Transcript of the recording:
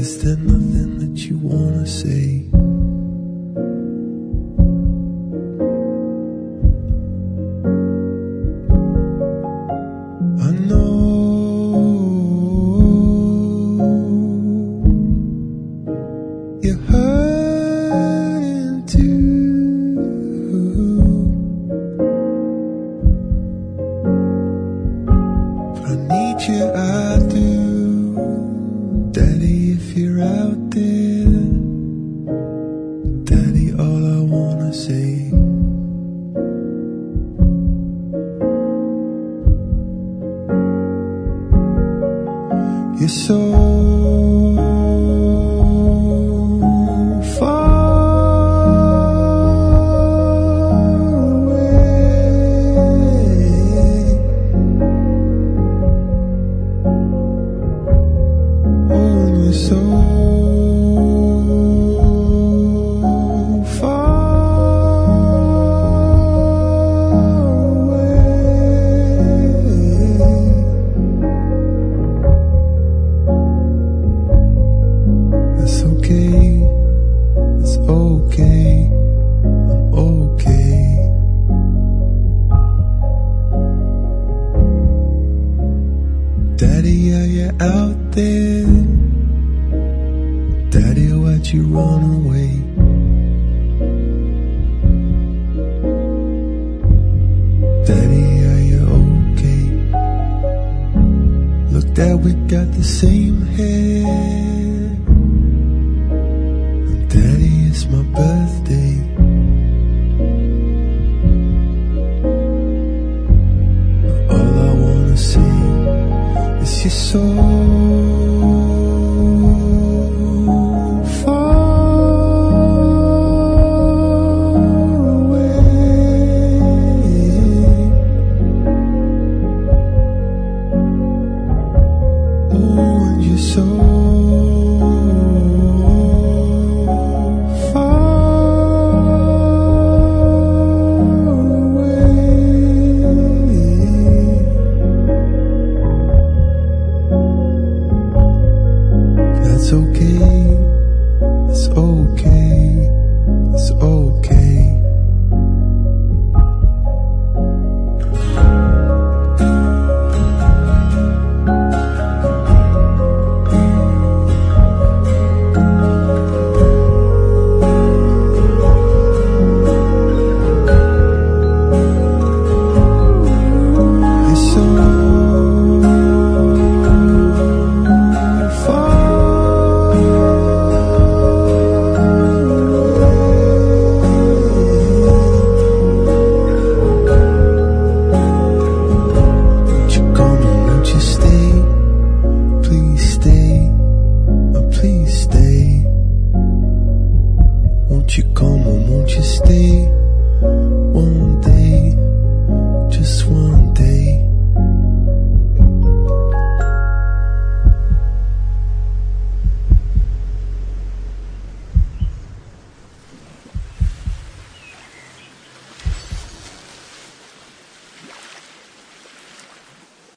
Is there nothing that you wanna say? I know you're hurting too, but I need you, I do. Daddy, if you're out there, Daddy, all I wanna say, you're so Daddy, are you out there? Daddy, why'd you run away? Daddy, are you okay? Look, Dad, we got the same hair. And Daddy, it's my birthday. All I wanna say is you're so you come?